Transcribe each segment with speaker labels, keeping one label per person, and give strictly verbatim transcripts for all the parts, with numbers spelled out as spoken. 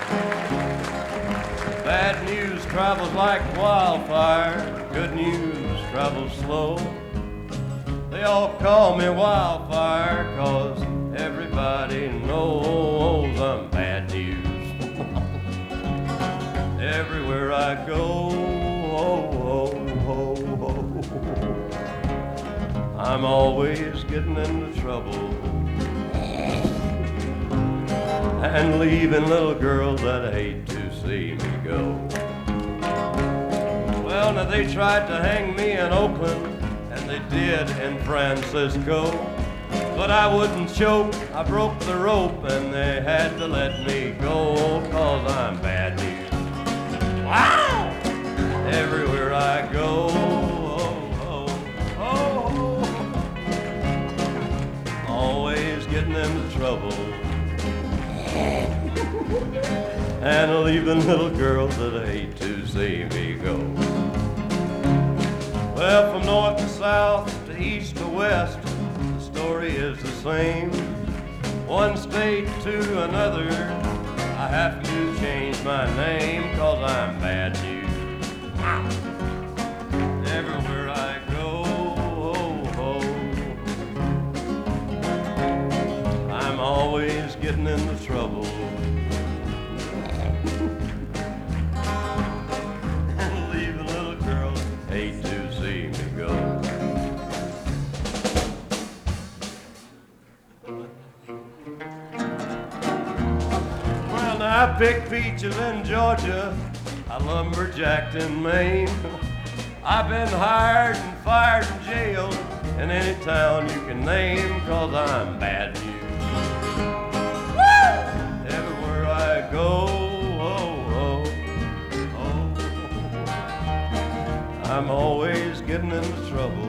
Speaker 1: Bad news travels like wildfire, good news travels slow. They all call me wildfire, cause everybody knows I'm bad news. Everywhere I go, oh, oh, oh, oh, I'm always getting into trouble and leaving little girls that hate to see me go. Well, now they tried to hang me in Oakland, and they did in Francisco, but I wouldn't choke, I broke the rope, and they had to let me go, cause I'm bad news. Wow! Everywhere I go, oh, oh, oh, always getting into trouble and leaving little girls that hate to see me go. Well, from north to south, to east to west, the story is the same. One state to another, I have to change my name, cause I'm bad news. Everywhere I go, oh, oh, I'm always getting into trouble and leaving little girls hate to see me go. Well, now I picked peaches in Georgia, I lumberjacked in Maine. I've been hired and fired and jailed in any town you can name, cause I'm bad news. Woo! Everywhere I go, oh, oh, oh, I'm always getting into trouble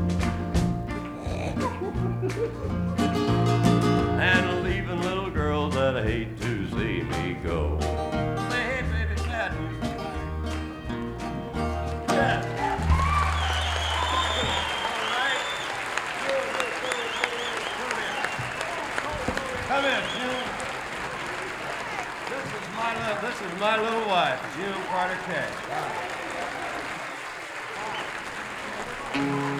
Speaker 1: and leaving little girls that hate to see me go. Say, hey, baby, bad news. Yeah. Come in, June. This is my little, this is my little wife, June Carter Cash.